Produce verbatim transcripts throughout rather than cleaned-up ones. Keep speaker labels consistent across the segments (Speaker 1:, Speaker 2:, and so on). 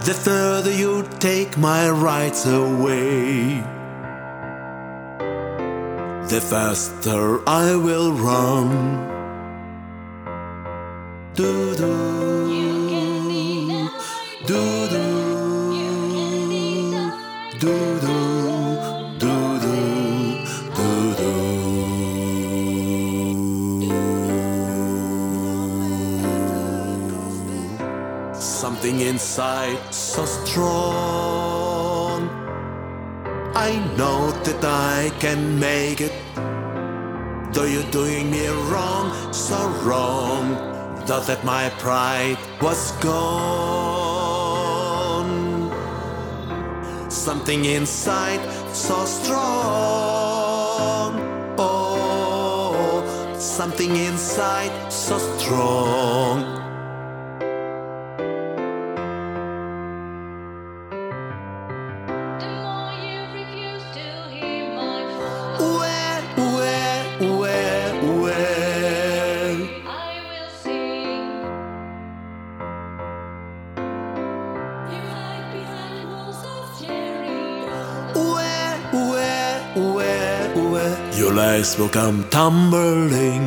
Speaker 1: the further you take my rights away, the faster I will run. Do do do do do do do do do do. Something inside so strong, I know that I can make it. Though you're doing me wrong, so wrong, thought that my pride was gone. Something inside so strong, oh, something inside so strong. Where, where your lies will come tumbling,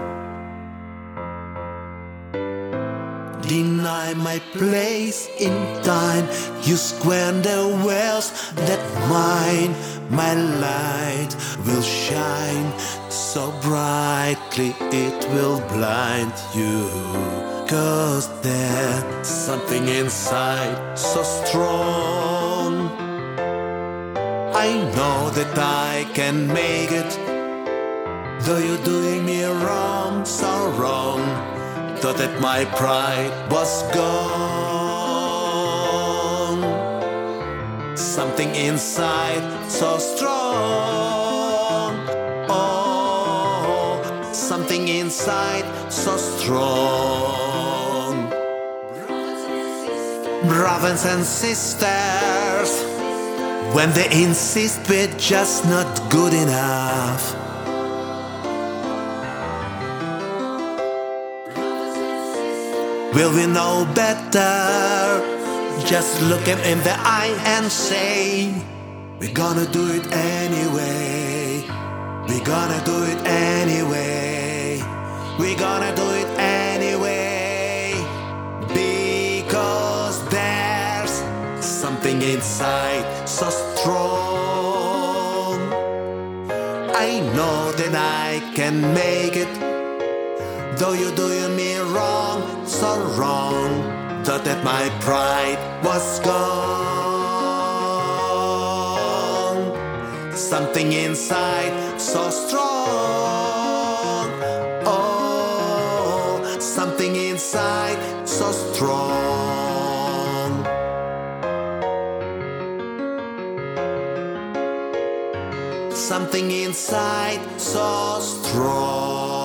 Speaker 1: deny my place in time. You squander wealth that mine. My light will shine so brightly it will blind you. 'Cause there's something inside so strong, I know that I can make it. Though you're doing me wrong, so wrong, thought that my pride was gone. Something inside so strong, oh, something inside so strong. Brothers and sisters, when they insist we're just not good enough, will we know better? Just look them in the eye and say, we're gonna do it anyway. We're gonna do it anyway. We're gonna do it anyway. Because there's something inside so strong, I know that I can make it. Though you're doing me wrong, so wrong, thought that my pride was gone. Something inside so strong, oh, something inside so strong. Something inside so strong.